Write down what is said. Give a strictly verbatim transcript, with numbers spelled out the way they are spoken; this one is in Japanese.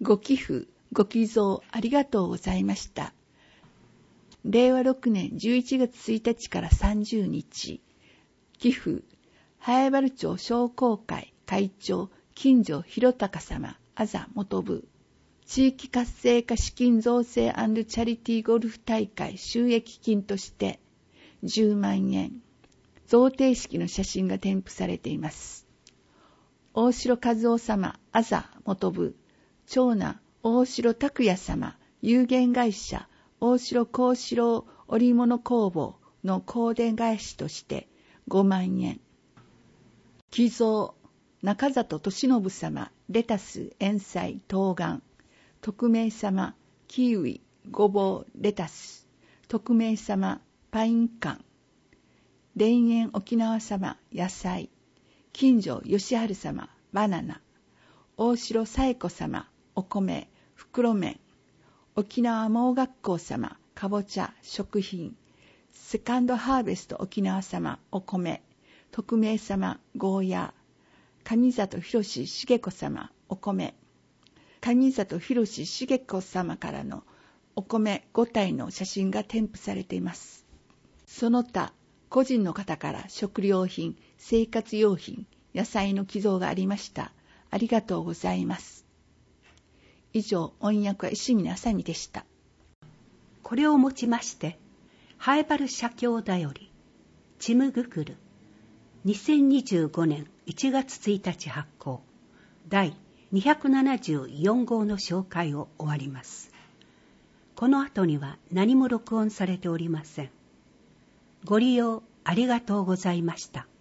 ご寄付、ご寄贈ありがとうございました。れいわろくねんじゅういちがつついたちからさんじゅうにち、寄付、南風原町商工会会長、金城博隆様、あざ元部、地域活性化資金造成&チャリティーゴルフ大会収益金としてじゅうまんえん、贈呈式の写真が添付されています。大城和夫様、あざ元部、長男、大城拓也様、有限会社、大城幸四郎織物工房の香典返しとしてごまんえん。寄贈、中里俊信様、レタス、塩菜、冬瓜、匿名様、キウイ、ごぼう、レタス、匿名様、パイン缶、田園沖縄様、野菜、金城義治様、バナナ、大城紗恵子様、お米、袋麺、沖縄盲学校様、かぼちゃ、食品、セカンドハーベスト沖縄様、お米、匿名様、ゴーヤー、上里博志茂子様、お米、上里博志茂子様からのお米ごたいの写真が添付されています。その他、個人の方から食料品、生活用品、野菜の寄贈がありました。ありがとうございます。以上、音訳は石見あさみでした。 これをもちまして、ハエバル社協だより、ちむぐくる、にせんにじゅうごねんいちがつついたち発行、だいにひゃくななじゅうよんごうの紹介を終わります。この後には何も録音されておりません。ご利用ありがとうございました。